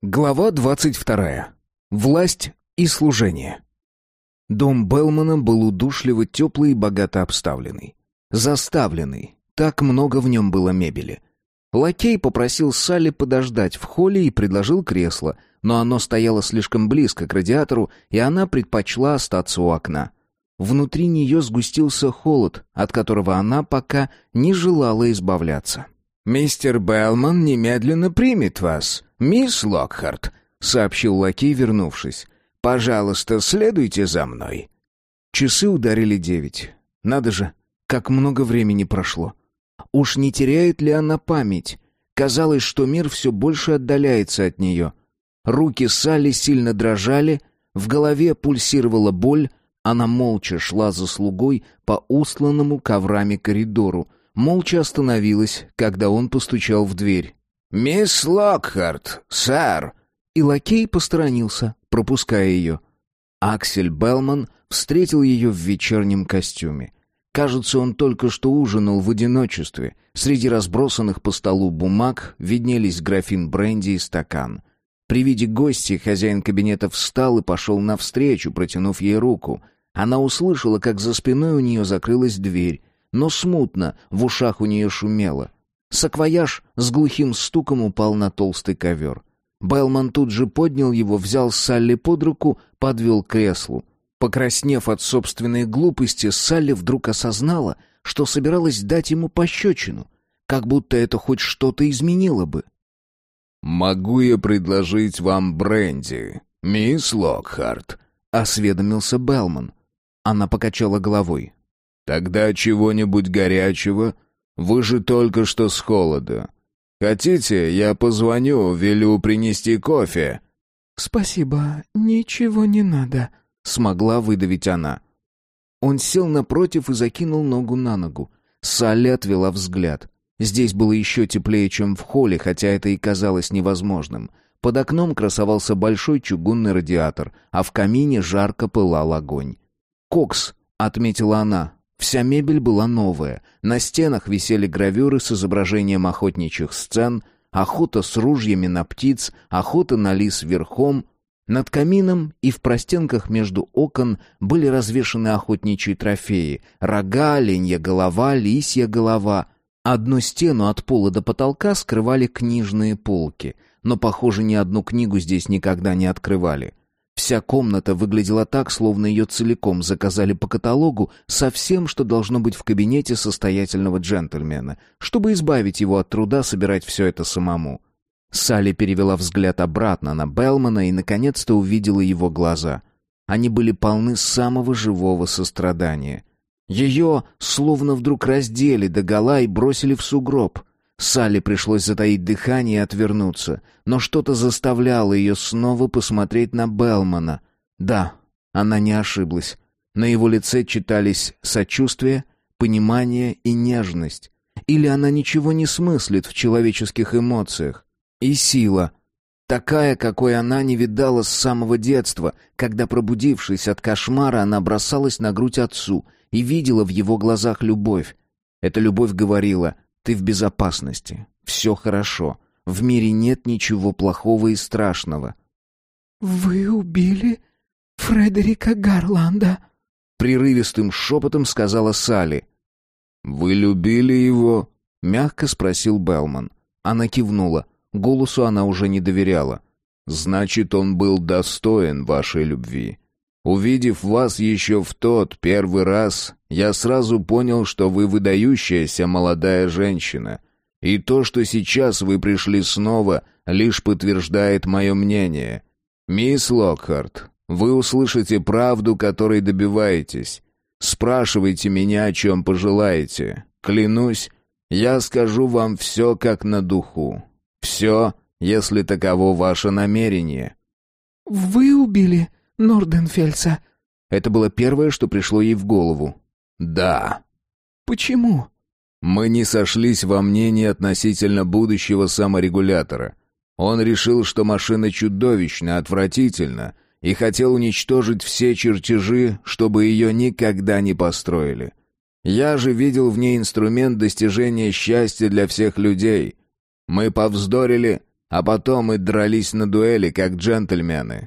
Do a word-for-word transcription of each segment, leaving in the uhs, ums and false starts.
Глава двадцать вторая. Власть и служение. Дом Белмана был удушливо теплый и богато обставленный. Заставленный. Так много в нем было мебели. Лакей попросил Салли подождать в холле и предложил кресло, но оно стояло слишком близко к радиатору, и она предпочла остаться у окна. Внутри нее сгустился холод, от которого она пока не желала избавляться. «Мистер Белман немедленно примет вас, мисс Локхарт», — сообщил лакей, вернувшись. «Пожалуйста, следуйте за мной». Часы ударили девять. Надо же, как много времени прошло. Уж не теряет ли она память? Казалось, что мир все больше отдаляется от нее. Руки Салли сильно дрожали, в голове пульсировала боль. Она молча шла за слугой по устланному коврами коридору, молча остановилась, когда он постучал в дверь. «Мисс Локхарт, сэр!» И лакей посторонился, пропуская ее. Аксель Белман встретил ее в вечернем костюме. Кажется, он только что ужинал в одиночестве. Среди разбросанных по столу бумаг виднелись графин бренди и стакан. При виде гостей хозяин кабинета встал и пошел навстречу, протянув ей руку. Она услышала, как за спиной у нее закрылась дверь, но смутно, в ушах у нее шумело. Саквояж с глухим стуком упал на толстый ковер. Белман тут же поднял его, взял Салли под руку, подвел к креслу. Покраснев от собственной глупости, Салли вдруг осознала, что собиралась дать ему пощечину, как будто это хоть что-то изменило бы. «Могу я предложить вам бренди, мисс Локхарт?» — осведомился Белман. Она покачала головой. «Тогда чего-нибудь горячего? Вы же только что с холода. Хотите, я позвоню, велю принести кофе?» «Спасибо, ничего не надо», — смогла выдавить она. Он сел напротив и закинул ногу на ногу. Салли отвела взгляд. Здесь было еще теплее, чем в холле, хотя это и казалось невозможным. Под окном красовался большой чугунный радиатор, а в камине жарко пылал огонь. «Кокс», — отметила она. Вся мебель была новая. На стенах висели гравюры с изображением охотничьих сцен, охота с ружьями на птиц, охота на лис верхом. Над камином и в простенках между окон были развешаны охотничьи трофеи: рога, оленья голова, лисья голова. Одну стену от пола до потолка скрывали книжные полки, но, похоже, ни одну книгу здесь никогда не открывали. Вся комната выглядела так, словно ее целиком заказали по каталогу со всем, что должно быть в кабинете состоятельного джентльмена, чтобы избавить его от труда собирать все это самому. Салли перевела взгляд обратно на Белмана и, наконец-то, увидела его глаза. Они были полны самого живого сострадания. Ее словно вдруг раздели догола и бросили в сугроб. Салли пришлось затаить дыхание и отвернуться, но что-то заставляло ее снова посмотреть на Белмана. Да, она не ошиблась. На его лице читались сочувствие, понимание и нежность. Или она ничего не смыслит в человеческих эмоциях. И сила. Такая, какой она не видала с самого детства, когда, пробудившись от кошмара, она бросалась на грудь отцу и видела в его глазах любовь. Эта любовь говорила: «Ты в безопасности, все хорошо, в мире нет ничего плохого и страшного». «Вы убили Фредерика Гарланда?» — прерывистым шепотом сказала Салли. «Вы любили его?» — мягко спросил Белман. Она кивнула. Голосу она уже не доверяла. «Значит, он был достоин вашей любви. Увидев вас еще в тот первый раз, я сразу понял, что вы выдающаяся молодая женщина. И то, что сейчас вы пришли снова, лишь подтверждает мое мнение. Мисс Локхарт, вы услышите правду, которой добиваетесь. Спрашивайте меня, о чем пожелаете. Клянусь, я скажу вам все как на духу. Все, если таково ваше намерение». «Вы убили Норденфельдса?» Это было первое, что пришло ей в голову. «Да». «Почему?» «Мы не сошлись во мнении относительно будущего саморегулятора. Он решил, что машина чудовищна, отвратительна, и хотел уничтожить все чертежи, чтобы ее никогда не построили. Я же видел в ней инструмент достижения счастья для всех людей. Мы повздорили, а потом мы дрались на дуэли, как джентльмены.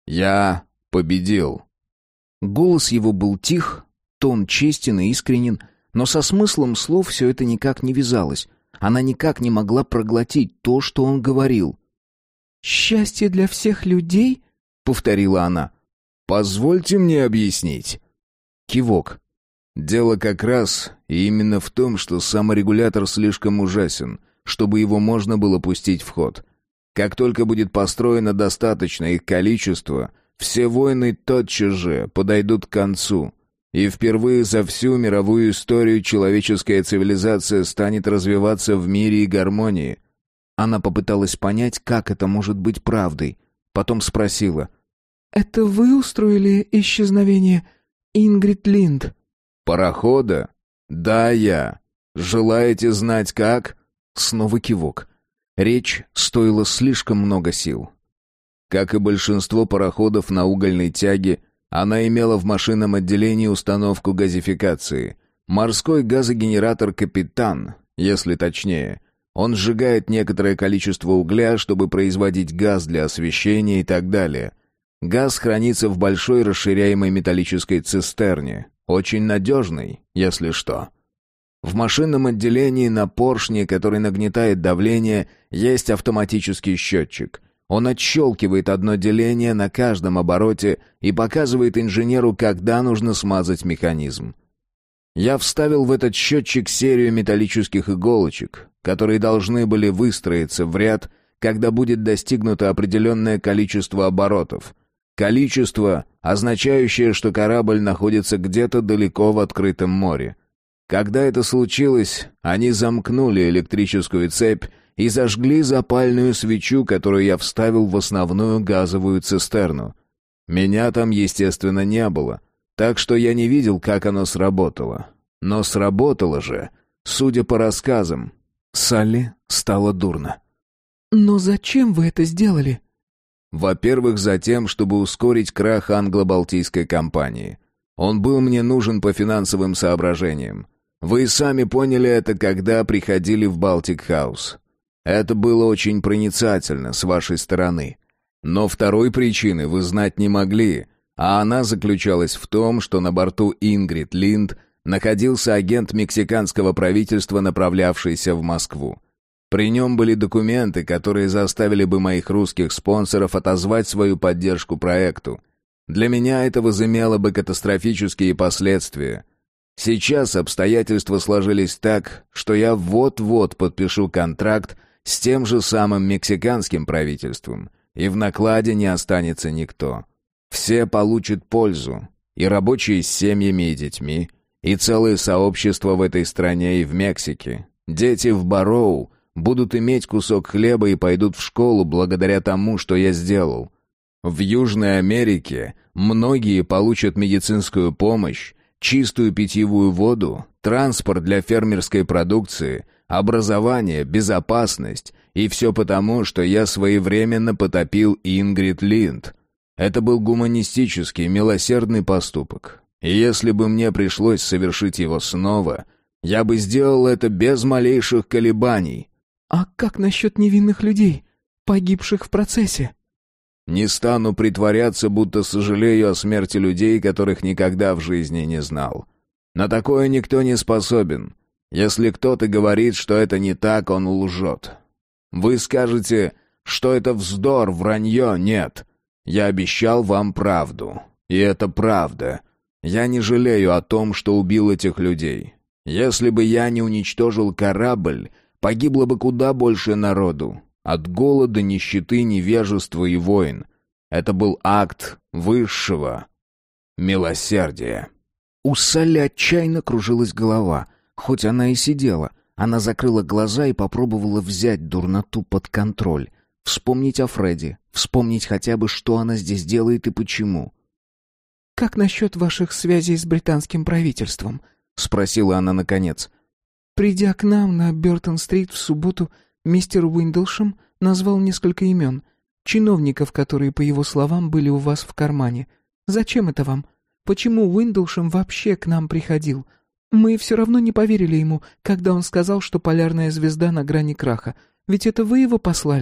Я победил». Голос его был тих, тон честен и искренен, но со смыслом слов все это никак не вязалось. Она никак не могла проглотить то, что он говорил. «Счастье для всех людей?» — повторила она. «Позвольте мне объяснить». Кивок. «Дело как раз и именно в том, что саморегулятор слишком ужасен, чтобы его можно было пустить в ход. Как только будет построено достаточное их количество, все войны тотчас же подойдут к концу, и впервые за всю мировую историю человеческая цивилизация станет развиваться в мире и гармонии». Она попыталась понять, как это может быть правдой. Потом спросила. «Это вы устроили исчезновение Ингрид Линд?» «Парохода? Да, я. Желаете знать, как?» Снова кивок. Речь стоила слишком много сил. Как и большинство пароходов на угольной тяге, она имела в машинном отделении установку газификации. Морской газогенератор «Капитан», если точнее. Он сжигает некоторое количество угля, чтобы производить газ для освещения и так далее. Газ хранится в большой расширяемой металлической цистерне, очень надежной, если что. В машинном отделении на поршне, который нагнетает давление, есть автоматический счетчик. Он отщелкивает одно деление на каждом обороте и показывает инженеру, когда нужно смазать механизм. Я вставил в этот счетчик серию металлических иголочек, которые должны были выстроиться в ряд, когда будет достигнуто определенное количество оборотов. Количество, означающее, что корабль находится где-то далеко в открытом море. Когда это случилось, они замкнули электрическую цепь и зажгли запальную свечу, которую я вставил в основную газовую цистерну. Меня там, естественно, не было, так что я не видел, как оно сработало. Но сработало же, судя по рассказам. Салли стало дурно. «Но зачем вы это сделали?» Во-первых, затем, чтобы ускорить крах англо-балтийской компании. Он был мне нужен по финансовым соображениям. Вы и сами поняли это, когда приходили в Балтик-хаус. Это было очень проницательно с вашей стороны. Но второй причины вы знать не могли, а она заключалась в том, что на борту Ингрид Линд находился агент мексиканского правительства, направлявшийся в Москву. При нем были документы, которые заставили бы моих русских спонсоров отозвать свою поддержку проекту. Для меня это возымело бы катастрофические последствия. Сейчас обстоятельства сложились так, что я вот-вот подпишу контракт с тем же самым мексиканским правительством, и в накладе не останется никто. Все получат пользу, и рабочие с семьями и детьми, и целые сообщества в этой стране и в Мексике. Дети в Барроу будут иметь кусок хлеба и пойдут в школу благодаря тому, что я сделал. В Южной Америке многие получат медицинскую помощь, чистую питьевую воду, транспорт для фермерской продукции, образование, безопасность, и все потому, что я своевременно потопил Ингрид Линд. Это был гуманистический, милосердный поступок. И если бы мне пришлось совершить его снова, я бы сделал это без малейших колебаний. «А как насчет невинных людей, погибших в процессе?» Не стану притворяться, будто сожалею о смерти людей, которых никогда в жизни не знал. На такое никто не способен. Если кто-то говорит, что это не так, он лжет. Вы скажете, что это вздор, вранье, нет. Я обещал вам правду. И это правда. Я не жалею о том, что убил этих людей. Если бы я не уничтожил корабль, погибло бы куда больше народу. От голода, нищеты, невежества и войн. Это был акт высшего милосердия. У Салли отчаянно кружилась голова. Хоть она и сидела, она закрыла глаза и попробовала взять дурноту под контроль. Вспомнить о Фредди, вспомнить хотя бы, что она здесь делает и почему. «Как насчет ваших связей с британским правительством?» — спросила она наконец. «Придя к нам на Бёртон-стрит в субботу, мистер Уиндлшем назвал несколько имен, чиновников, которые, по его словам, были у вас в кармане. Зачем это вам? Почему Уиндлшем вообще к нам приходил? Мы все равно не поверили ему, когда он сказал, что полярная звезда на грани краха. Ведь это вы его послали?»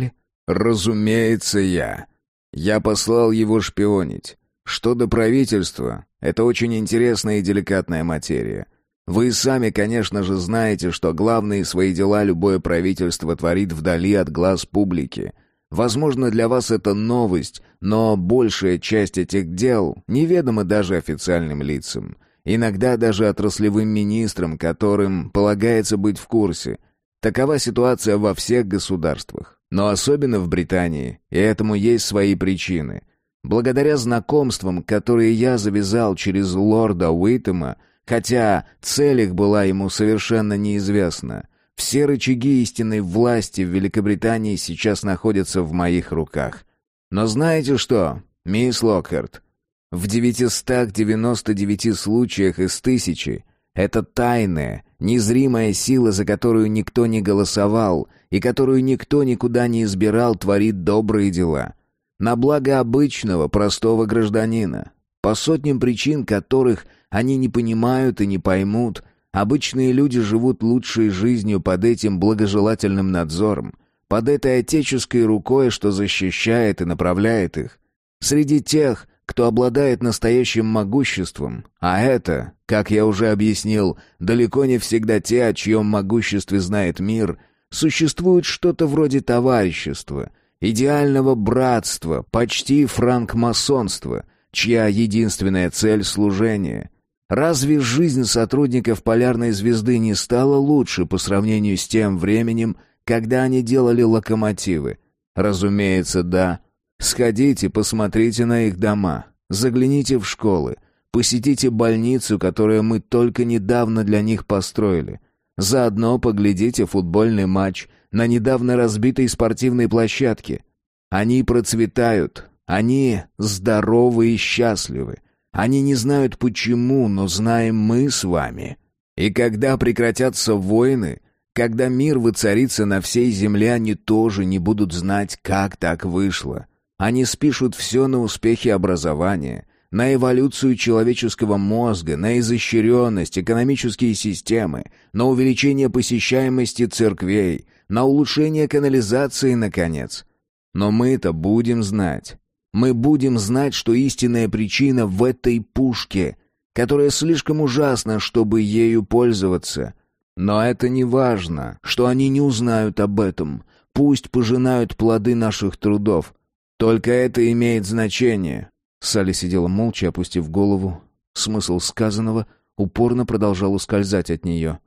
Разумеется, я. Я послал его шпионить. Что до правительства, это очень интересная и деликатная материя. Вы сами, конечно же, знаете, что главные свои дела любое правительство творит вдали от глаз публики. Возможно, для вас это новость, но большая часть этих дел неведома даже официальным лицам. Иногда даже отраслевым министрам, которым полагается быть в курсе. Такова ситуация во всех государствах, но особенно в Британии, и этому есть свои причины. Благодаря знакомствам, которые я завязал через лорда Уитема, хотя цель их была ему совершенно неизвестна, все рычаги истинной власти в Великобритании сейчас находятся в моих руках. Но знаете что, мисс Локхарт? В девятистах девяноста девяти случаях из тысячи это тайная, незримая сила, за которую никто не голосовал и которую никто никуда не избирал, творит добрые дела. На благо обычного, простого гражданина. По сотням причин, которых они не понимают и не поймут, обычные люди живут лучшей жизнью под этим благожелательным надзором, под этой отеческой рукой, что защищает и направляет их. Среди тех, кто обладает настоящим могуществом, а это, как я уже объяснил, далеко не всегда те, о чьем могуществе знает мир, существует что-то вроде товарищества, идеального братства, почти франкмасонства, чья единственная цель — служение. Разве жизнь сотрудников «Полярной звезды» не стала лучше по сравнению с тем временем, когда они делали локомотивы? Разумеется, да. Сходите, посмотрите на их дома, загляните в школы, посетите больницу, которую мы только недавно для них построили. Заодно поглядите футбольный матч на недавно разбитой спортивной площадке. Они процветают, они здоровы и счастливы. Они не знают почему, но знаем мы с вами. И когда прекратятся войны, когда мир воцарится на всей земле, они тоже не будут знать, как так вышло. Они спишут все на успехи образования, на эволюцию человеческого мозга, на изощренность, экономические системы, на увеличение посещаемости церквей, на улучшение канализации, наконец. Но мы-то будем знать. Мы будем знать, что истинная причина в этой пушке, которая слишком ужасна, чтобы ею пользоваться. Но это не важно, что они не узнают об этом. Пусть пожинают плоды наших трудов. Только это имеет значение. Салли сидела молча, опустив голову. Смысл сказанного упорно продолжал ускользать от нее.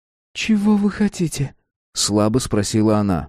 «Чего вы хотите?» — слабо спросила она.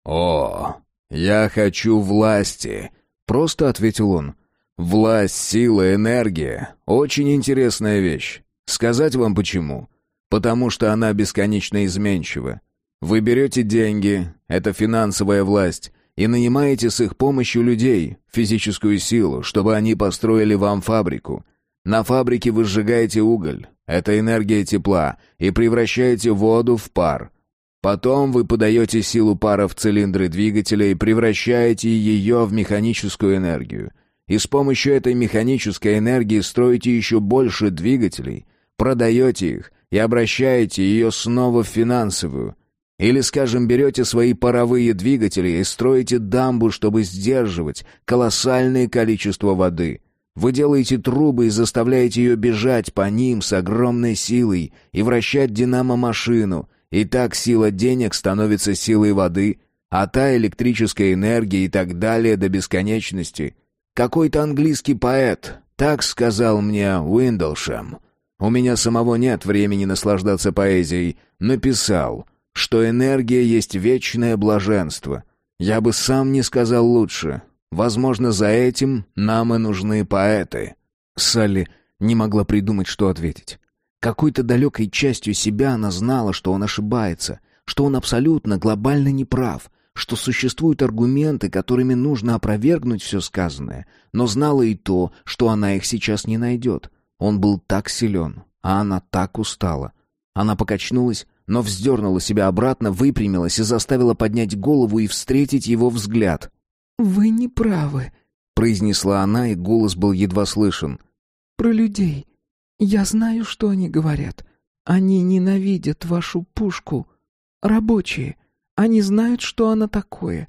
«О, я хочу власти», — просто ответил он. «Власть, сила, энергия — очень интересная вещь. Сказать вам почему? Потому что она бесконечно изменчива. Вы берете деньги, это финансовая власть, и нанимаете с их помощью людей, физическую силу, чтобы они построили вам фабрику. На фабрике вы сжигаете уголь, это энергия тепла, и превращаете воду в пар. Потом вы подаете силу пара в цилиндры двигателя и превращаете ее в механическую энергию. И с помощью этой механической энергии строите еще больше двигателей, продаете их и обращаете ее снова в финансовую. Или, скажем, берете свои паровые двигатели и строите дамбу, чтобы сдерживать колоссальное количество воды. Вы делаете трубы и заставляете ее бежать по ним с огромной силой и вращать динамо-машину, и так сила денег становится силой воды, а та электрическая энергия и так далее до бесконечности. Какой-то английский поэт так сказал мне Уиндлшем. У меня самого нет времени наслаждаться поэзией. Написал, что энергия есть вечное блаженство. Я бы сам не сказал лучше. Возможно, за этим нам и нужны поэты». Салли не могла придумать, что ответить. Какой-то далекой частью себя она знала, что он ошибается, что он абсолютно глобально неправ, что существуют аргументы, которыми нужно опровергнуть все сказанное, но знала и то, что она их сейчас не найдет. Он был так силен, а она так устала. Она покачнулась, но вздернула себя обратно, выпрямилась и заставила поднять голову и встретить его взгляд. «Вы не правы», — произнесла она, и голос был едва слышен. «Про людей. Я знаю, что они говорят. Они ненавидят вашу пушку. Рабочие. Они знают, что она такое.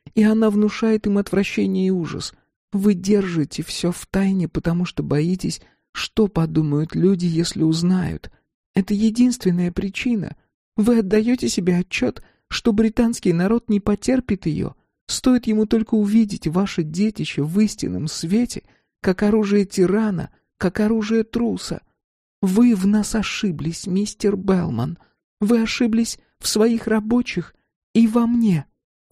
и она внушает им отвращение и ужас. Вы держите все в тайне, потому что боитесь, что подумают люди, если узнают. Это единственная причина. Вы отдаете себе отчет, что британский народ не потерпит ее. Стоит ему только увидеть ваше детище в истинном свете, как оружие тирана, как оружие труса. Вы в нас ошиблись, мистер Белман. Вы ошиблись в своих рабочих и во мне».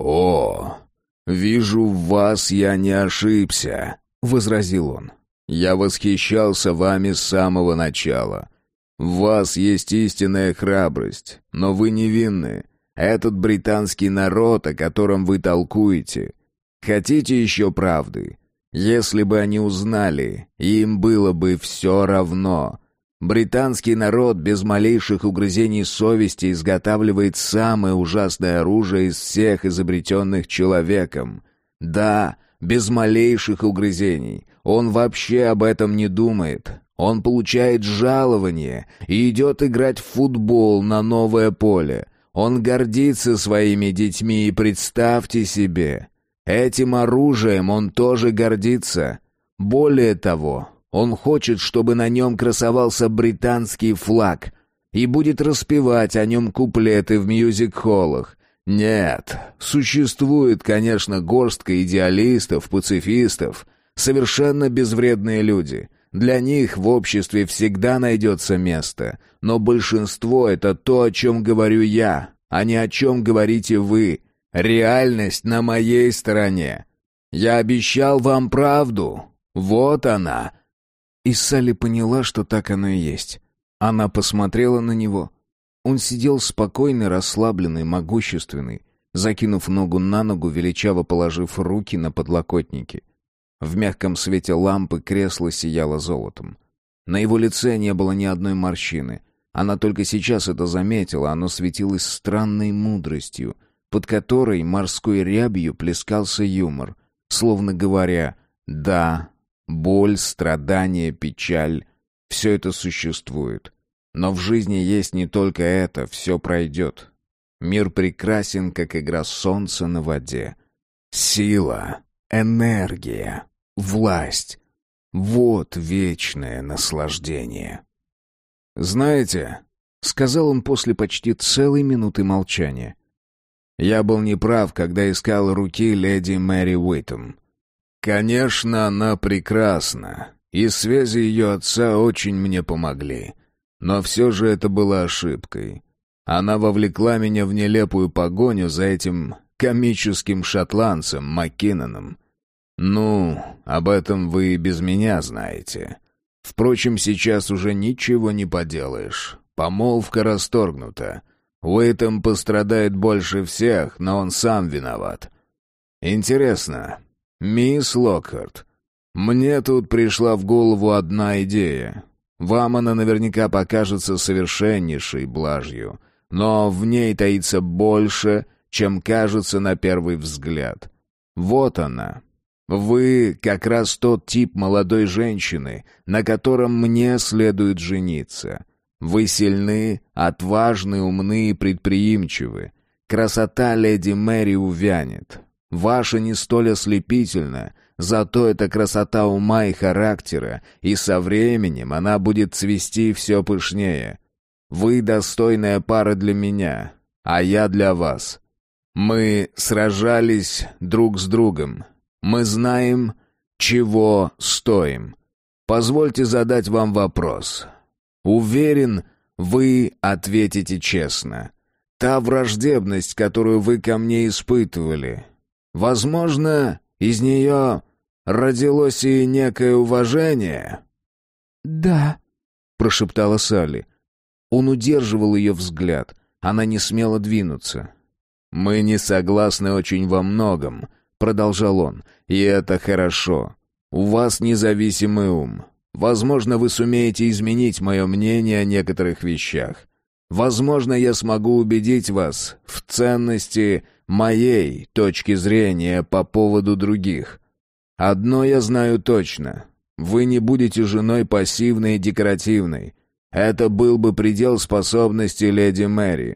«О, вижу, в вас я не ошибся», — возразил он. «Я восхищался вами с самого начала. В вас есть истинная храбрость, но вы невинны. Этот британский народ, о котором вы толкуете. Хотите еще правды? Если бы они узнали, им было бы все равно. Британский народ без малейших угрызений совести изготавливает самое ужасное оружие из всех изобретенных человеком. Да, без малейших угрызений. Он вообще об этом не думает. Он получает жалование и идет играть в футбол на новое поле. Он гордится своими детьми, и представьте себе, этим оружием он тоже гордится. Более того, он хочет, чтобы на нем красовался британский флаг и будет распевать о нем куплеты в мьюзик-холлах. Нет, существует, конечно, горстка идеалистов, пацифистов, совершенно безвредные люди. Для них в обществе всегда найдется место, но большинство — это то, о чем говорю я, а не о чем говорите вы. Реальность на моей стороне. Я обещал вам правду. Вот она». И Салли поняла, что так оно и есть. Она посмотрела на него. Он сидел спокойный, расслабленный, могущественный, закинув ногу на ногу, величаво положив руки на подлокотники. В мягком свете лампы кресло сияло золотом. На его лице не было ни одной морщины. Она только сейчас это заметила, оно светилось странной мудростью, под которой морской рябью плескался юмор, словно говоря: «Да, боль, страдание, печаль — все это существует. Но в жизни есть не только это, все пройдет. Мир прекрасен, как игра солнца на воде. Сила, энергия, власть — вот вечное наслаждение». «Знаете», — сказал он после почти целой минуты молчания, «я был неправ, когда искал руки леди Мэри Уитом. Конечно, она прекрасна, и связи ее отца очень мне помогли. Но все же это было ошибкой. Она вовлекла меня в нелепую погоню за этим комическим шотландцем Маккиноном. Ну, об этом вы и без меня знаете. Впрочем, сейчас уже ничего не поделаешь. Помолвка расторгнута. Уитом пострадает больше всех, но он сам виноват. Интересно, мисс Локхарт, мне тут пришла в голову одна идея. Вам она наверняка покажется совершеннейшей блажью, но в ней таится больше, чем кажется на первый взгляд. Вот она. Вы как раз тот тип молодой женщины, на котором мне следует жениться. Вы сильны, отважны, умны и предприимчивы. Красота леди Мэри увянет. Ваша не столь ослепительна, зато это красота ума и характера, и со временем она будет цвести все пышнее. Вы достойная пара для меня, а я для вас. Мы сражались друг с другом. Мы знаем, чего стоим. Позвольте задать вам вопрос. Уверен, вы ответите честно. Та враждебность, которую вы ко мне испытывали, возможно, из нее родилось и некое уважение?» «Да», — прошептала Салли. Он удерживал ее взгляд. Она не смела двинуться. «Мы не согласны очень во многом», — продолжал он, — «и это хорошо. У вас независимый ум. Возможно, вы сумеете изменить мое мнение о некоторых вещах. Возможно, я смогу убедить вас в ценности моей точки зрения по поводу других. Одно я знаю точно. Вы не будете женой пассивной и декоративной. Это был бы предел способностей леди Мэри.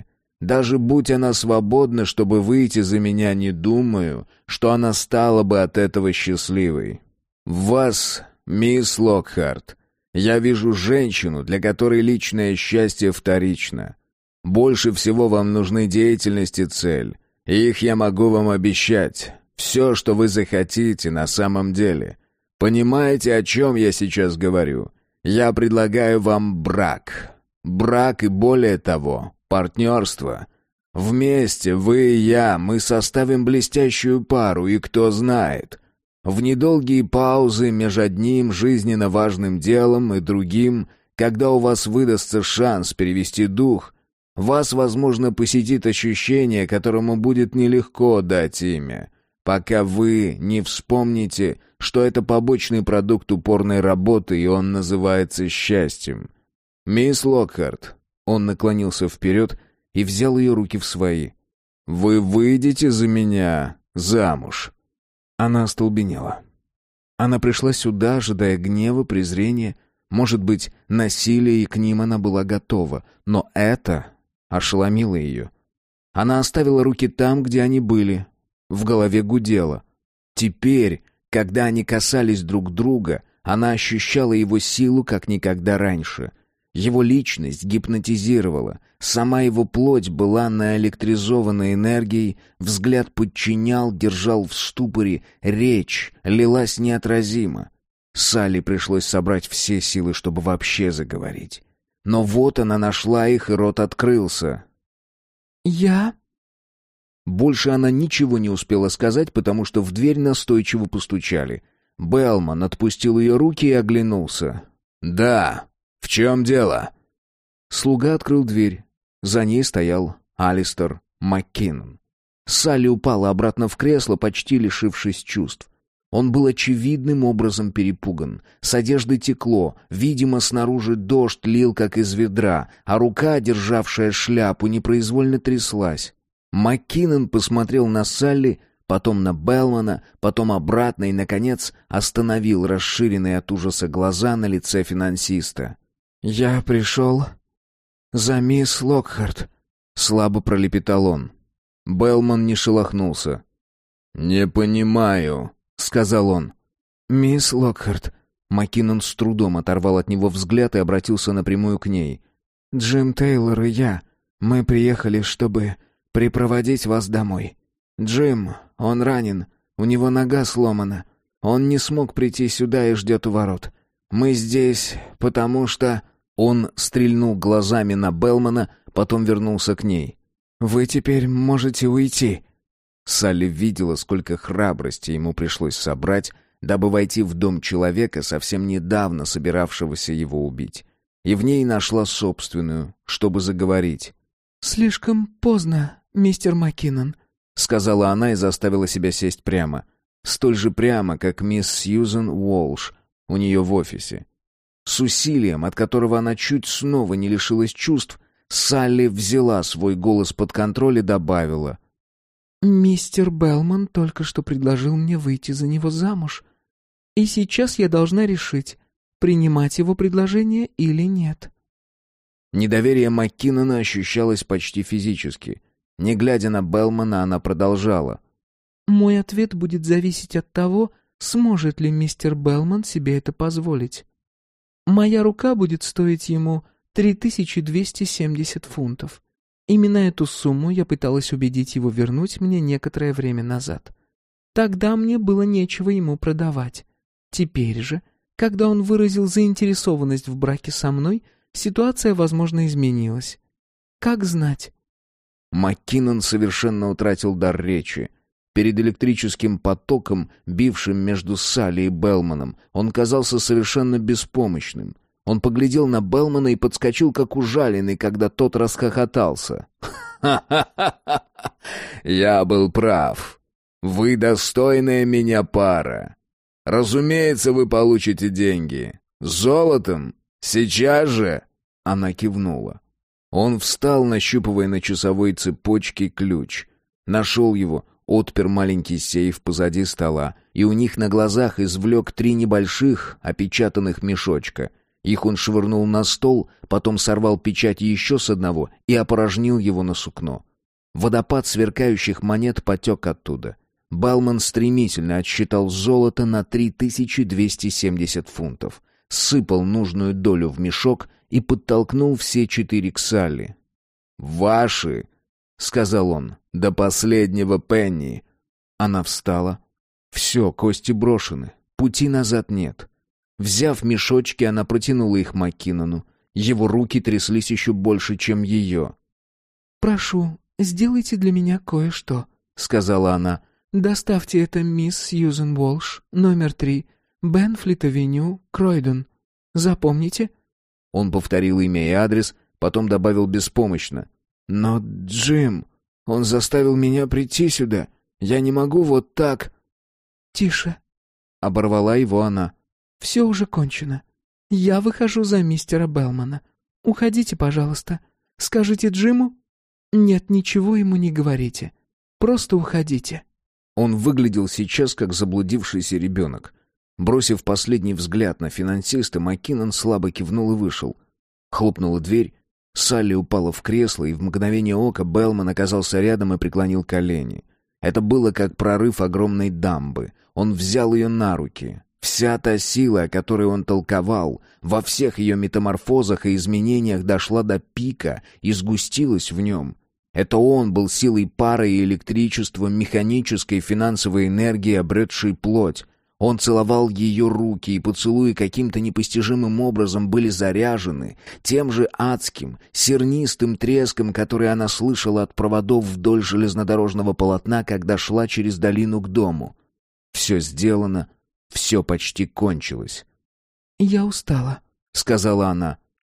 Даже будь она свободна, чтобы выйти за меня, не думаю, что она стала бы от этого счастливой. В вас, мисс Локхарт, я вижу женщину, для которой личное счастье вторично. Больше всего вам нужны деятельность и цель. И их я могу вам обещать. Все, что вы захотите на самом деле. Понимаете, о чем я сейчас говорю? Я предлагаю вам брак. Брак и более того, партнерство. Вместе, вы и я, мы составим блестящую пару, и кто знает. В недолгие паузы между одним жизненно важным делом и другим, когда у вас выдастся шанс перевести дух, вас, возможно, посетит ощущение, которому будет нелегко дать имя, пока вы не вспомните, что это побочный продукт упорной работы, и он называется счастьем. «Мисс Локхарт», — он наклонился вперед и взял ее руки в свои, — «вы выйдете за меня замуж». Она остолбенела. Она пришла сюда, ожидая гнева, презрения, может быть, насилия, и к ним она была готова, но это ошеломило ее. Она оставила руки там, где они были. В голове гудело. Теперь, когда они касались друг друга, она ощущала его силу, как никогда раньше. Его личность гипнотизировала. Сама его плоть была наэлектризована энергией, взгляд подчинял, держал в ступоре, речь лилась неотразимо. Салли пришлось собрать все силы, чтобы вообще заговорить. Но вот она нашла их, и рот открылся. «Я?» Больше она ничего не успела сказать, потому что в дверь настойчиво постучали. Белман отпустил ее руки и оглянулся. «Да, в чем дело?» Слуга открыл дверь. За ней стоял Алистер Маккинон. Салли упала обратно в кресло, почти лишившись чувств. Он был очевидным образом перепуган. С одежды текло, видимо, снаружи дождь лил, как из ведра, а рука, державшая шляпу, непроизвольно тряслась. Маккинон посмотрел на Салли, потом на Белмана, потом обратно и, наконец, остановил расширенные от ужаса глаза на лице финансиста. «Я пришел за мисс Локхарт», — слабо пролепетал он. Белман не шелохнулся. «Не понимаю», — сказал он. «Мисс Локхарт». Маккинон с трудом оторвал от него взгляд и обратился напрямую к ней. «Джим Тейлор и я, мы приехали, чтобы припроводить вас домой. Джим, он ранен, у него нога сломана. Он не смог прийти сюда и ждет у ворот. Мы здесь, потому что...» Он стрельнул глазами на Белмана, потом вернулся к ней. «Вы теперь можете уйти». Салли видела, сколько храбрости ему пришлось собрать, дабы войти в дом человека, совсем недавно собиравшегося его убить. И в ней нашла собственную, чтобы заговорить. «Слишком поздно, мистер Маккинон», — сказала она и заставила себя сесть прямо. Столь же прямо, как мисс Сьюзен Уолш у нее в офисе. С усилием, от которого она чуть снова не лишилась чувств, Салли взяла свой голос под контроль и добавила. «Мистер Белман только что предложил мне выйти за него замуж. И сейчас я должна решить, принимать его предложение или нет». Недоверие Маккинона ощущалось почти физически. Не глядя на Белмана, она продолжала. «Мой ответ будет зависеть от того, сможет ли мистер Белман себе это позволить. Моя рука будет стоить ему три тысячи двести семьдесят фунтов. Именно эту сумму я пыталась убедить его вернуть мне некоторое время назад. Тогда мне было нечего ему продавать. Теперь же, когда он выразил заинтересованность в браке со мной, ситуация, возможно, изменилась. Как знать?» Маккинон совершенно утратил дар речи. Перед электрическим потоком, бившим между Салли и Белманом, он казался совершенно беспомощным. Он поглядел на Белмана и подскочил, как ужаленный, когда тот расхохотался. «Ха-ха-ха! Я был прав. Вы достойная меня пара. Разумеется, вы получите деньги. Золотом? Сейчас же!» Она кивнула. Он встал, нащупывая на часовой цепочке ключ. Нашел его, отпер маленький сейф позади стола и у них на глазах извлек три небольших опечатанных мешочка. Их он швырнул на стол, потом сорвал печать еще с одного и опорожнил его на сукно. Водопад сверкающих монет потек оттуда. Белман стремительно отсчитал золото на три тысячи двести семьдесят фунтов, сыпал нужную долю в мешок и подтолкнул все четыре к Салли. «Ваши!» — сказал он, — «до последнего пенни». Она встала. Все, кости брошены, пути назад нет. Взяв мешочки, она протянула их Маккинону. Его руки тряслись еще больше, чем ее. «Прошу, сделайте для меня кое-что», — сказала она. «Доставьте это мисс Сьюзен Уолш, номер три, Бенфлит-авеню, Кройдон. Запомните?» Он повторил имя и адрес, потом добавил беспомощно. «Но, Джим, он заставил меня прийти сюда. Я не могу вот так...» «Тише», — оборвала его она. «Все уже кончено. Я выхожу за мистера Белмана. Уходите, пожалуйста. Скажите Джиму...» «Нет, ничего ему не говорите. Просто уходите». Он выглядел сейчас как заблудившийся ребенок. Бросив последний взгляд на финансиста, Маккинон слабо кивнул и вышел. Хлопнула дверь. Салли упала в кресло, и в мгновение ока Белман оказался рядом и преклонил колени. Это было как прорыв огромной дамбы. Он взял ее на руки. Вся та сила, о которой он толковал, во всех ее метаморфозах и изменениях дошла до пика и сгустилась в нем. Это он был силой пара и электричества, механической и финансовой энергии, обретшей плоть. Он целовал ее руки, и поцелуи каким-то непостижимым образом были заряжены тем же адским, сернистым треском, который она слышала от проводов вдоль железнодорожного полотна, когда шла через долину к дому. Все сделано, все почти кончилось. «Я устала», — сказала она.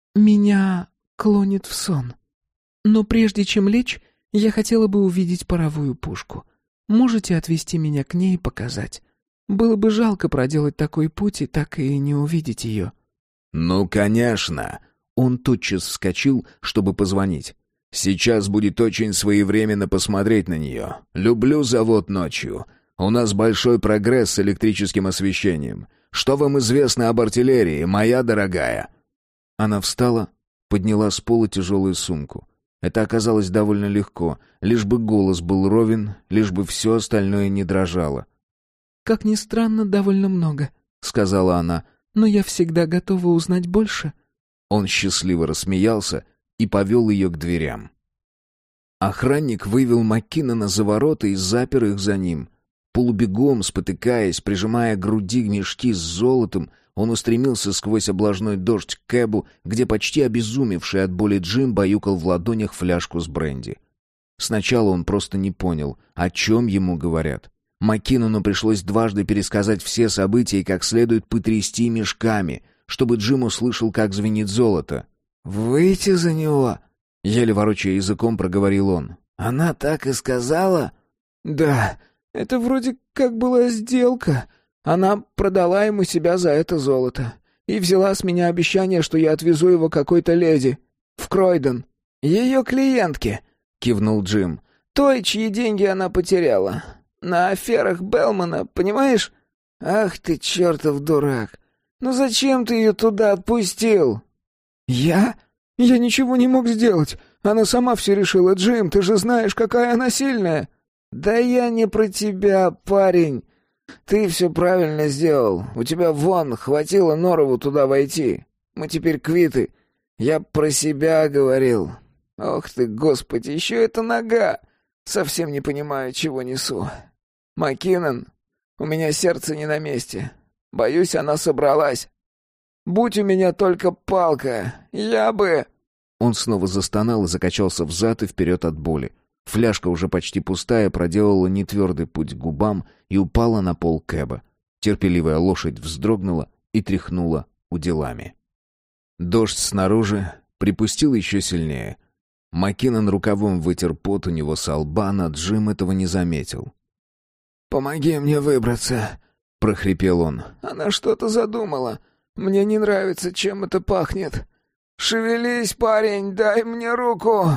«Меня клонит в сон. Но прежде чем лечь, я хотела бы увидеть паровую пушку. Можете отвезти меня к ней и показать? Было бы жалко проделать такой путь и так и не увидеть ее». «Ну, конечно!» Он тотчас вскочил, чтобы позвонить. «Сейчас будет очень своевременно посмотреть на нее. Люблю завод ночью. У нас большой прогресс с электрическим освещением. Что вам известно об артиллерии, моя дорогая?» Она встала, подняла с пола тяжелую сумку. Это оказалось довольно легко, лишь бы голос был ровен, лишь бы все остальное не дрожало. «Как ни странно, довольно много», — сказала она, — «но я всегда готова узнать больше». Он счастливо рассмеялся и повел ее к дверям. Охранник вывел Маккинона за ворота и запер их за ним. Полубегом, спотыкаясь, прижимая к груди мешки с золотом, он устремился сквозь облажной дождь к кэбу, где почти обезумевший от боли Джим баюкал в ладонях фляжку с бренди. Сначала он просто не понял, о чем ему говорят. Маккинону пришлось дважды пересказать все события и как следует потрясти мешками, чтобы Джим услышал, как звенит золото. «Выйти за него!» — еле ворочая языком проговорил он. «Она так и сказала?» «Да, это вроде как была сделка. Она продала ему себя за это золото и взяла с меня обещание, что я отвезу его какой-то леди в Кройдон. Ее клиентке», — кивнул Джим. «Той, чьи деньги она потеряла. На аферах Белмана, понимаешь? Ах ты, чертов дурак! Ну зачем ты ее туда отпустил?» «Я? Я ничего не мог сделать. Она сама все решила. Джим, ты же знаешь, какая она сильная». «Да я не про тебя, парень. Ты все правильно сделал. У тебя вон хватило норову туда войти. Мы теперь квиты. Я про себя говорил. Ох ты, Господи, еще эта нога. Совсем не понимаю, чего несу. Маккинон, у меня сердце не на месте. Боюсь, она собралась. Будь у меня только палка, я бы...» Он снова застонал и закачался взад и вперед от боли. Фляжка, уже почти пустая, проделала нетвердый путь к губам и упала на пол кэба. Терпеливая лошадь вздрогнула и тряхнула уделами. Дождь снаружи припустил еще сильнее. Маккинон рукавом вытер пот у него со лба, но Джим этого не заметил. «Помоги мне выбраться», — прохрипел он. «Она что-то задумала. Мне не нравится, чем это пахнет. Шевелись, парень, дай мне руку».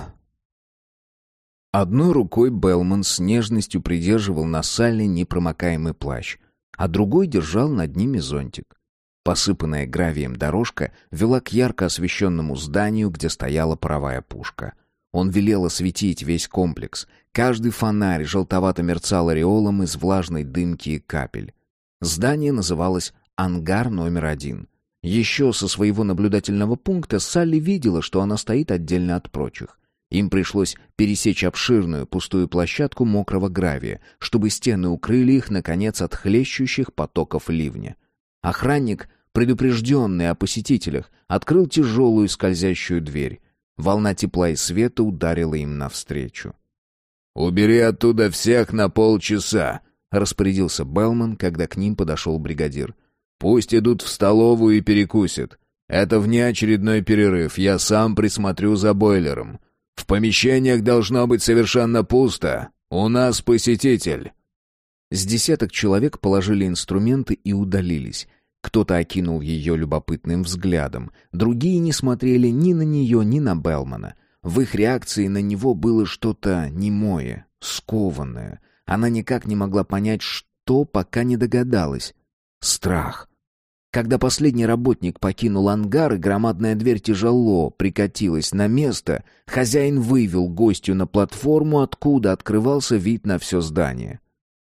Одной рукой Белман с нежностью придерживал на Салли непромокаемый плащ, а другой держал над ними зонтик. Посыпанная гравием дорожка вела к ярко освещенному зданию, где стояла паровая пушка. Он велел осветить весь комплекс. Каждый фонарь желтовато мерцал ореолом из влажной дымки и капель. Здание называлось «Ангар номер один». Еще со своего наблюдательного пункта Салли видела, что она стоит отдельно от прочих. Им пришлось пересечь обширную пустую площадку мокрого гравия, чтобы стены укрыли их, наконец, от хлещущих потоков ливня. Охранник, предупрежденный о посетителях, открыл тяжелую скользящую дверь. Волна тепла и света ударила им навстречу. «Убери оттуда всех на полчаса», — распорядился Белман, когда к ним подошел бригадир. «Пусть идут в столовую и перекусят. Это внеочередной перерыв, я сам присмотрю за бойлером. В помещениях должно быть совершенно пусто. У нас посетитель». С десяток человек положили инструменты и удалились. Кто-то окинул ее любопытным взглядом, другие не смотрели ни на нее, ни на Белмана. В их реакции на него было что-то немое, скованное. Она никак не могла понять, что, пока не догадалась. Страх. Когда последний работник покинул ангар, и громадная дверь тяжело прикатилась на место, хозяин вывел гостью на платформу, откуда открывался вид на все здание.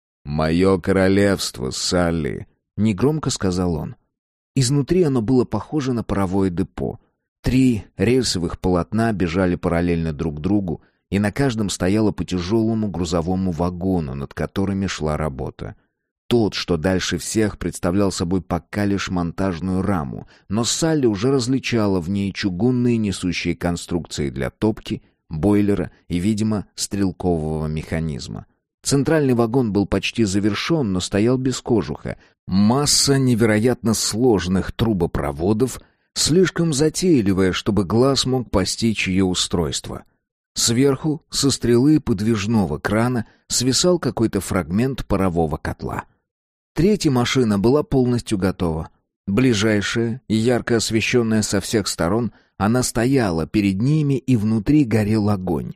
«Мое королевство, Салли», — негромко сказал он. Изнутри оно было похоже на паровое депо. Три рельсовых полотна бежали параллельно друг другу, и на каждом стояло по тяжелому грузовому вагону, над которыми шла работа. Тот, что дальше всех, представлял собой пока лишь монтажную раму, но Салли уже различала в ней чугунные несущие конструкции для топки, бойлера и, видимо, стрелкового механизма. Центральный вагон был почти завершен, но стоял без кожуха. Масса невероятно сложных трубопроводов, слишком затейливая, чтобы глаз мог постичь ее устройство. Сверху, со стрелы подвижного крана, свисал какой-то фрагмент парового котла. Третья машина была полностью готова. Ближайшая и ярко освещенная со всех сторон, она стояла перед ними, и внутри горел огонь.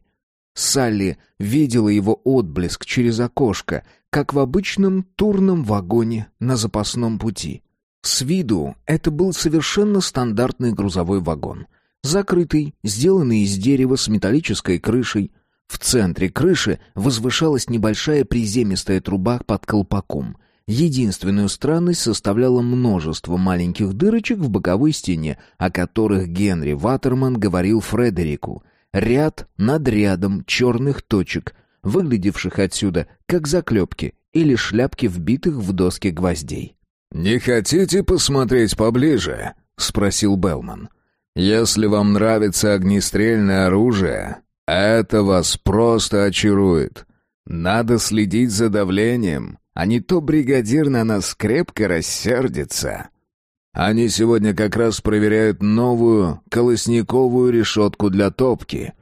Салли видела его отблеск через окошко, как в обычном турном вагоне на запасном пути. С виду это был совершенно стандартный грузовой вагон. Закрытый, сделанный из дерева с металлической крышей. В центре крыши возвышалась небольшая приземистая труба под колпаком. Единственную странность составляло множество маленьких дырочек в боковой стене, о которых Генри Ватерман говорил Фредерику. Ряд над рядом черных точек, выглядевших отсюда как заклепки или шляпки вбитых в доски гвоздей. «Не хотите посмотреть поближе?» — спросил Белман. «Если вам нравится огнестрельное оружие, это вас просто очарует. Надо следить за давлением, а не то бригадир на нас крепко рассердится. Они сегодня как раз проверяют новую колосниковую решетку для топки».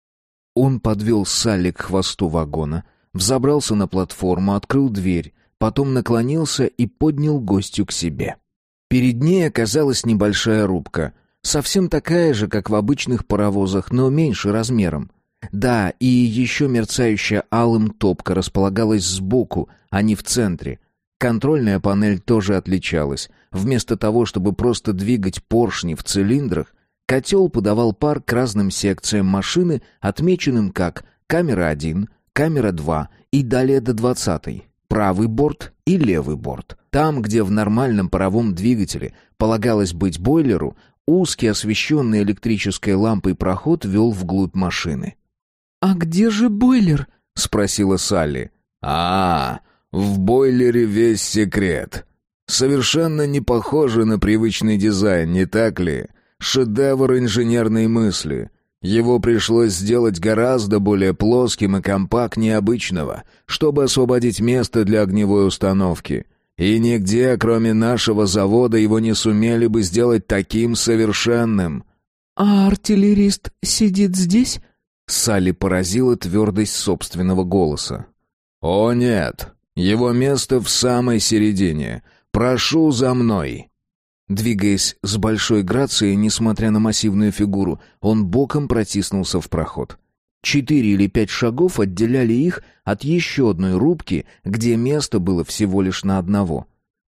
Он подвел Салли к хвосту вагона, взобрался на платформу, открыл дверь, потом наклонился и поднял гостью к себе. Перед ней оказалась небольшая рубка, совсем такая же, как в обычных паровозах, но меньше размером. Да, и еще мерцающая алым топка располагалась сбоку, а не в центре. Контрольная панель тоже отличалась. Вместо того, чтобы просто двигать поршни в цилиндрах, котел подавал пар к разным секциям машины, отмеченным как камера один, камера два и далее до двадцатой. Правый борт и левый борт. Там, где в нормальном паровом двигателе полагалось быть бойлеру, узкий освещенный электрической лампой проход вел вглубь машины. «А где же бойлер?» — спросила Салли. «А, в бойлере весь секрет. Совершенно не похоже на привычный дизайн, не так ли? Шедевр инженерной мысли. Его пришлось сделать гораздо более плоским и компактнее обычного, чтобы освободить место для огневой установки. И нигде, кроме нашего завода, его не сумели бы сделать таким совершенным». «А артиллерист сидит здесь?» Салли поразила твердость собственного голоса. «О нет, его место в самой середине. Прошу за мной». Двигаясь с большой грацией, несмотря на массивную фигуру, он боком протиснулся в проход. Четыре или пять шагов отделяли их от еще одной рубки, где место было всего лишь на одного.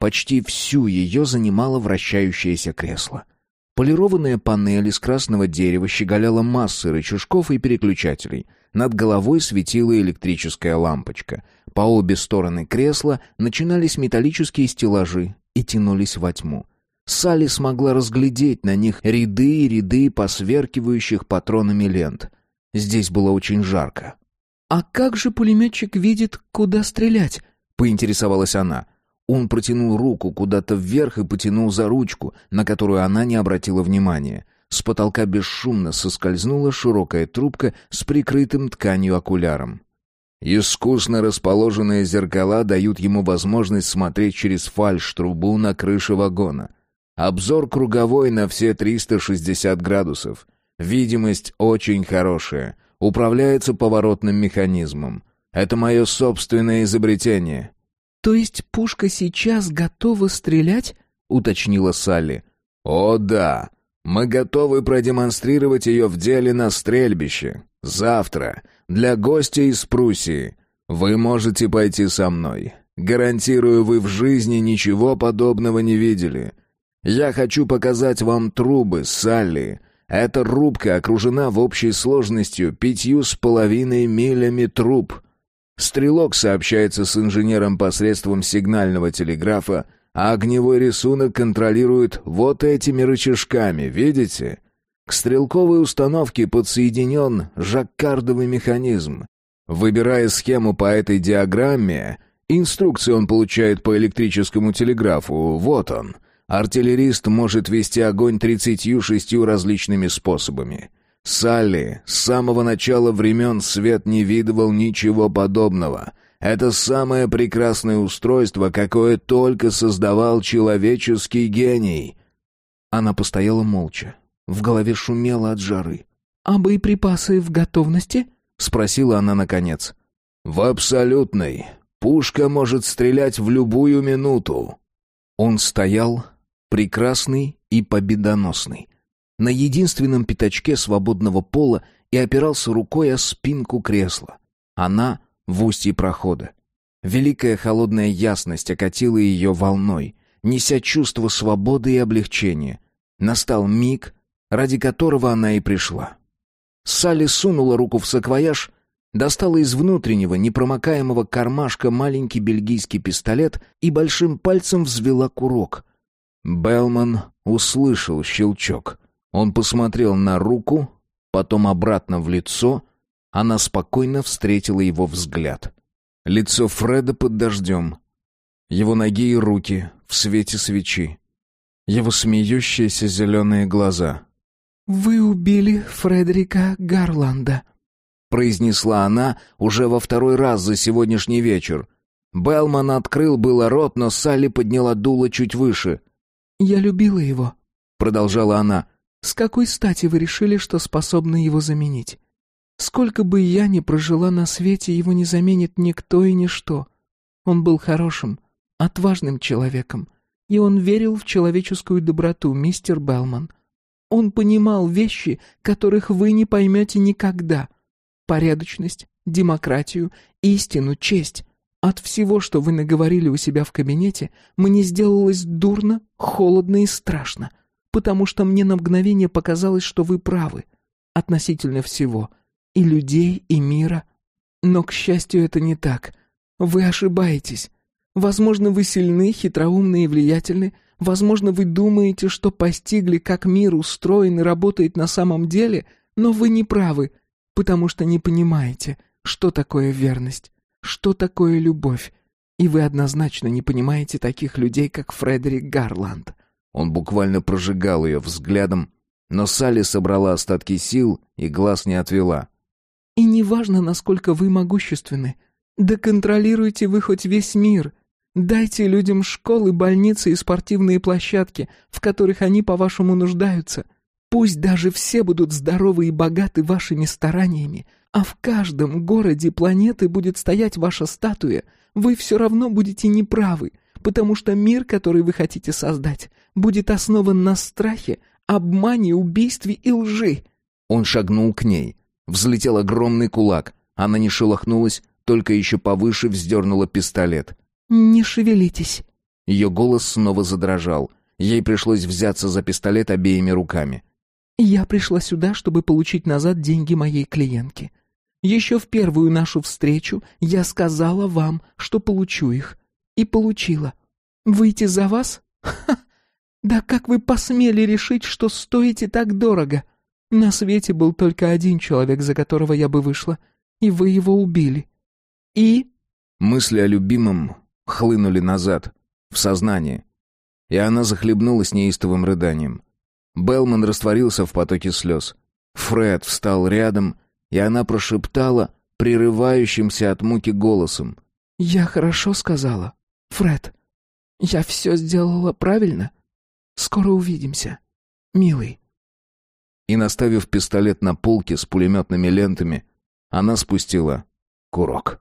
Почти всю ее занимало вращающееся кресло. Полированная панель из красного дерева щеголяла массой рычажков и переключателей. Над головой светила электрическая лампочка. По обе стороны кресла начинались металлические стеллажи и тянулись во тьму. Салли смогла разглядеть на них ряды и ряды посверкивающих патронами лент. Здесь было очень жарко. «А как же пулеметчик видит, куда стрелять?» — поинтересовалась она. Он протянул руку куда-то вверх и потянул за ручку, на которую она не обратила внимания. С потолка бесшумно соскользнула широкая трубка с прикрытым тканью окуляром. Искусно расположенные зеркала дают ему возможность смотреть через фальш-трубу на крыше вагона. Обзор круговой на все триста шестьдесят градусов. Видимость очень хорошая. Управляется поворотным механизмом. Это мое собственное изобретение. «То есть пушка сейчас готова стрелять?» — уточнила Салли. «О да, мы готовы продемонстрировать ее в деле на стрельбище. Завтра, для гостя из Пруссии. Вы можете пойти со мной. Гарантирую, вы в жизни ничего подобного не видели. Я хочу показать вам трубы, Салли. Эта рубка окружена в общей сложностью пятью с половиной милями труб». Стрелок сообщается с инженером посредством сигнального телеграфа, а огневой рисунок контролирует вот этими рычажками, видите? К стрелковой установке подсоединен жаккардовый механизм. Выбирая схему по этой диаграмме, инструкции он получает по электрическому телеграфу, вот он. Артиллерист может вести огонь тридцатью шестью различными способами. Салли с самого начала времен свет не видывал ничего подобного. Это самое прекрасное устройство, какое только создавал человеческий гений. Она постояла молча. В голове шумело от жары. «А боеприпасы в готовности?» — спросила она наконец. «В абсолютной. Пушка может стрелять в любую минуту». Он стоял, прекрасный и победоносный, на единственном пятачке свободного пола и опирался рукой о спинку кресла. Она в устье прохода. Великая холодная ясность окатила ее волной, неся чувство свободы и облегчения. Настал миг, ради которого она и пришла. Салли сунула руку в саквояж, достала из внутреннего непромокаемого кармашка маленький бельгийский пистолет и большим пальцем взвела курок. Белман услышал щелчок. Он посмотрел на руку, потом обратно в лицо. Она спокойно встретила его взгляд. Лицо Фреда под дождем. Его ноги и руки в свете свечи. Его смеющиеся зеленые глаза. «Вы убили Фредерика Гарланда», — произнесла она уже во второй раз за сегодняшний вечер. Белман открыл было рот, но Салли подняла дуло чуть выше. «Я любила его», — продолжала она. «С какой стати вы решили, что способны его заменить? Сколько бы я ни прожила на свете, его не заменит никто и ничто. Он был хорошим, отважным человеком, и он верил в человеческую доброту, мистер Белман. Он понимал вещи, которых вы не поймете никогда. Порядочность, демократию, истину, честь. От всего, что вы наговорили у себя в кабинете, мне сделалось дурно, холодно и страшно, потому что мне на мгновение показалось, что вы правы относительно всего, и людей, и мира. Но, к счастью, это не так. Вы ошибаетесь. Возможно, вы сильны, хитроумны и влиятельны. Возможно, вы думаете, что постигли, как мир устроен и работает на самом деле, но вы не правы, потому что не понимаете, что такое верность, что такое любовь, и вы однозначно не понимаете таких людей, как Фредерик Гарланд». Он буквально прожигал ее взглядом, но Салли собрала остатки сил и глаз не отвела. «И неважно, насколько вы могущественны, да контролируйте вы хоть весь мир. Дайте людям школы, больницы и спортивные площадки, в которых они, по-вашему, нуждаются. Пусть даже все будут здоровы и богаты вашими стараниями, а в каждом городе планеты будет стоять ваша статуя, вы все равно будете неправы, потому что мир, который вы хотите создать, будет основан на страхе, обмане, убийстве и лжи». Он шагнул к ней. Взлетел огромный кулак. Она не шелохнулась, только еще повыше вздернула пистолет. «Не шевелитесь». Ее голос снова задрожал. Ей пришлось взяться за пистолет обеими руками. «Я пришла сюда, чтобы получить назад деньги моей клиентки. Еще в первую нашу встречу я сказала вам, что получу их. И получила. Выйти за вас? Ха! Да как вы посмели решить, что стоите так дорого? На свете был только один человек, за которого я бы вышла, и вы его убили. И...» Мысли о любимом хлынули назад, в сознание, и она захлебнулась неистовым рыданием. Белман растворился в потоке слез. Фред встал рядом, и она прошептала прерывающимся от муки голосом: «Я хорошо сказала, Фред. Я все сделала правильно. Скоро увидимся, милый». И, наставив пистолет на полке с пулеметными лентами, она спустила курок.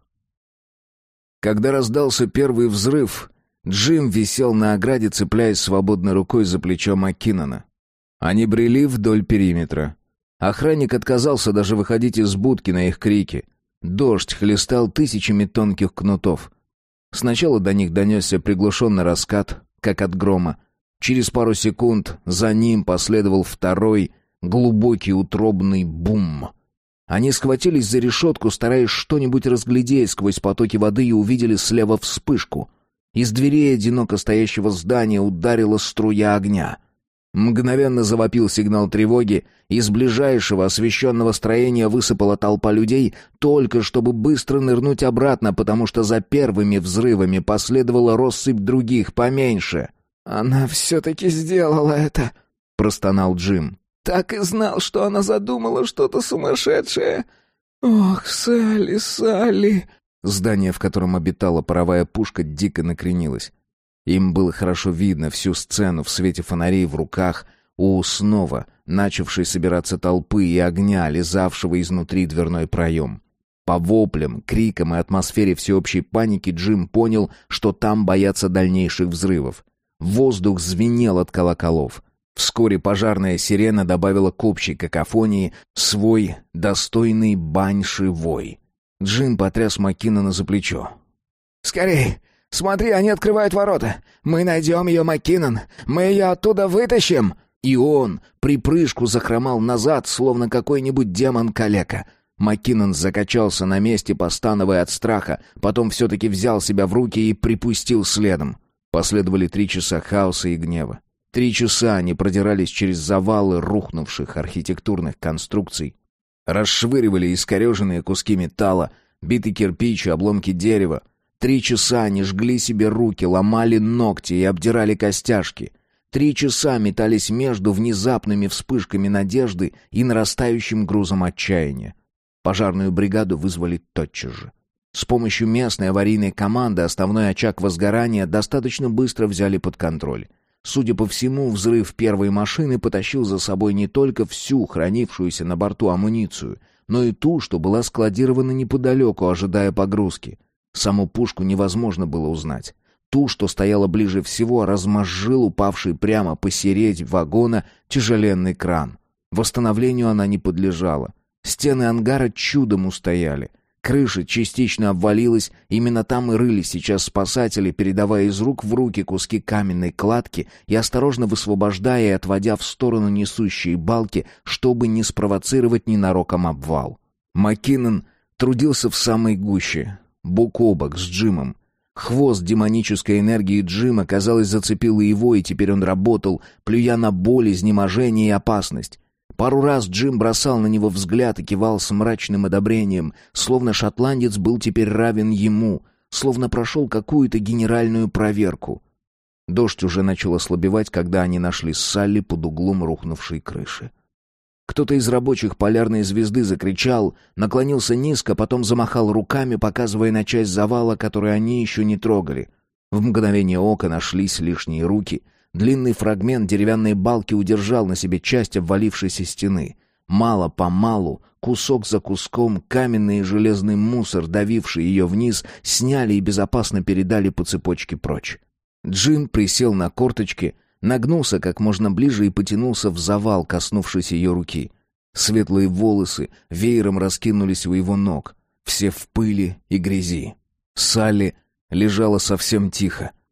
Когда раздался первый взрыв, Джим висел на ограде, цепляясь свободной рукой за плечо Маккинона. Они брели вдоль периметра. Охранник отказался даже выходить из будки на их крики. Дождь хлестал тысячами тонких кнутов. Сначала до них донесся приглушенный раскат, как от грома. Через пару секунд за ним последовал второй, глубокий утробный бум. Они схватились за решетку, стараясь что-нибудь разглядеть сквозь потоки воды, и увидели слева вспышку. Из дверей одиноко стоящего здания ударила струя огня. Мгновенно завопил сигнал тревоги, из ближайшего освещенного строения высыпала толпа людей, только чтобы быстро нырнуть обратно, потому что за первыми взрывами последовала россыпь других, поменьше. «Она все-таки сделала это», — простонал Джим. «Так и знал, что она задумала что-то сумасшедшее. Ох, Салли, Салли!» Здание, в котором обитала паровая пушка, дико накренилось. Им было хорошо видно всю сцену в свете фонарей в руках у снова начавшей собираться толпы и огня, лизавшего изнутри дверной проем. По воплям, крикам и атмосфере всеобщей паники Джим понял, что там боятся дальнейших взрывов. Воздух звенел от колоколов. Вскоре пожарная сирена добавила к общей какофонии свой достойный баньши вой. Джим потряс Маккинона за плечо. «Скорей! Смотри, они открывают ворота! Мы найдем ее, Маккинон! Мы ее оттуда вытащим!» И он припрыжку захромал назад, словно какой-нибудь демон-калека. Маккинон закачался на месте, постановая от страха, потом все-таки взял себя в руки и припустил следом. Последовали три часа хаоса и гнева. Три часа они продирались через завалы рухнувших архитектурных конструкций, расшвыривали искореженные куски металла, битый кирпич и обломки дерева. Три часа они жгли себе руки, ломали ногти и обдирали костяшки. Три часа метались между внезапными вспышками надежды и нарастающим грузом отчаяния. Пожарную бригаду вызвали тотчас же. С помощью местной аварийной команды основной очаг возгорания достаточно быстро взяли под контроль. Судя по всему, взрыв первой машины потащил за собой не только всю хранившуюся на борту амуницию, но и ту, что была складирована неподалеку, ожидая погрузки. Саму пушку невозможно было узнать. Ту, что стояла ближе всего, размозжил упавший прямо посередь вагона тяжеленный кран. Восстановлению она не подлежала. Стены ангара чудом устояли. Крыша частично обвалилась, именно там и рыли сейчас спасатели, передавая из рук в руки куски каменной кладки и осторожно высвобождая и отводя в сторону несущие балки, чтобы не спровоцировать ненароком обвал. Маккинон трудился в самой гуще, бок о бок с Джимом. Хвост демонической энергии Джима, казалось, зацепил и его, и теперь он работал, плюя на боль, изнеможение и опасность. Пару раз Джим бросал на него взгляд и кивал с мрачным одобрением, словно шотландец был теперь равен ему, словно прошел какую-то генеральную проверку. Дождь уже начал ослабевать, когда они нашли Салли под углом рухнувшей крыши. Кто-то из рабочих полярной звезды закричал, наклонился низко, потом замахал руками, показывая на часть завала, которую они еще не трогали. В мгновение ока нашлись лишние руки. Длинный фрагмент деревянной балки удержал на себе часть обвалившейся стены. Мало-помалу, кусок за куском, каменный и железный мусор, давивший ее вниз, сняли и безопасно передали по цепочке прочь. Джим присел на корточки, нагнулся как можно ближе и потянулся в завал, коснувшись ее руки. Светлые волосы веером раскинулись у его ног, все в пыли и грязи. Салли лежала совсем тихо.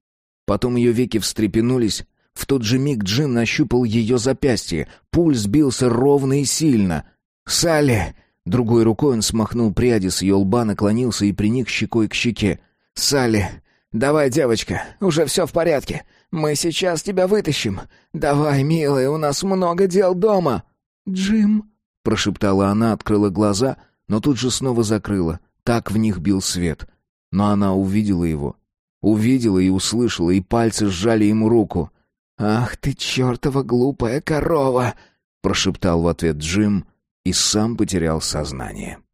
Потом ее веки встрепенулись. В тот же миг Джим нащупал ее запястье. Пульс бился ровно и сильно. «Салли!» Другой рукой он смахнул пряди с ее лба, наклонился и приник щекой к щеке. «Салли, давай, девочка, уже все в порядке. Мы сейчас тебя вытащим. Давай, милая, у нас много дел дома». «Джим», — прошептала она, открыла глаза, но тут же снова закрыла. Так в них бил свет. Но она увидела его. Увидела и услышала, и пальцы сжали ему руку. «Ах ты, чертова глупая корова!» — прошептал в ответ Джим и сам потерял сознание.